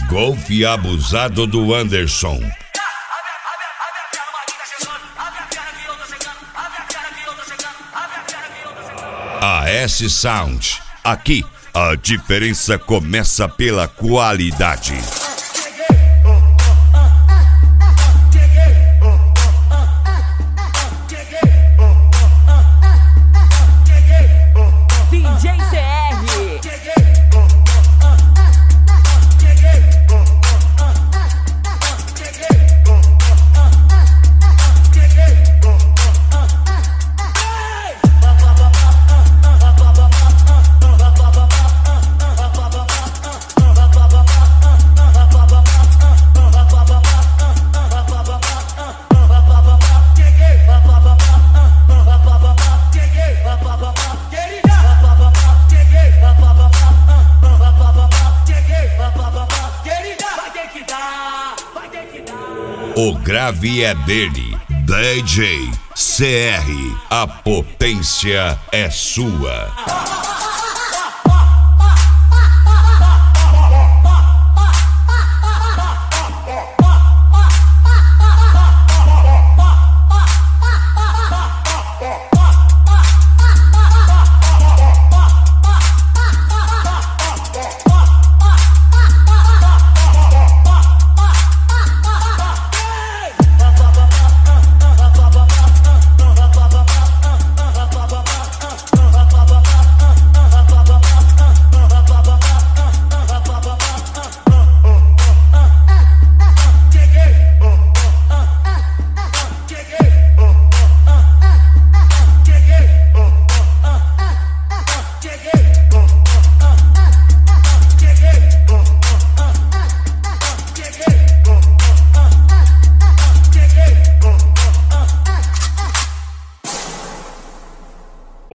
Golfe abusado do Anderson. AS Sound. Aqui, a diferença começa pela qualidade. DJ CR. O grave é dele, DJ CR. A potência é sua.